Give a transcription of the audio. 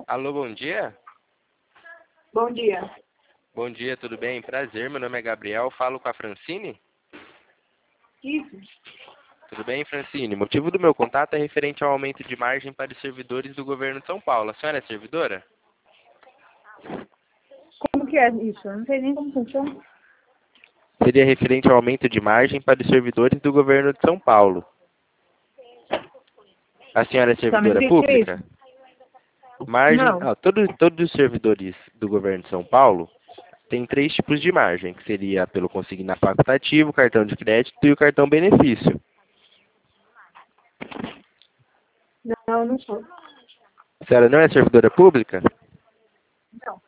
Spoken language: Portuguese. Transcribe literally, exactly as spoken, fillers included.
Alô, bom dia? Bom dia. Bom dia, tudo bem? Prazer, meu nome é Gabriel, falo com a Francine? Isso. Tudo bem, Francine? O motivo do meu contato é referente ao aumento de margem para os servidores do governo de São Paulo. A senhora é servidora? Como que é isso? Eu não sei nem como funciona. Seria referente ao aumento de margem para os servidores do governo de São Paulo. A senhora é servidora Somente que é pública? isso? Margem, Não. ah, todo, todos os servidores do governo de São Paulo têm três tipos de margem, que seria pelo consigna facultativo, cartão de crédito e o cartão benefício. Não, não sou. A senhora não é servidora pública? Não.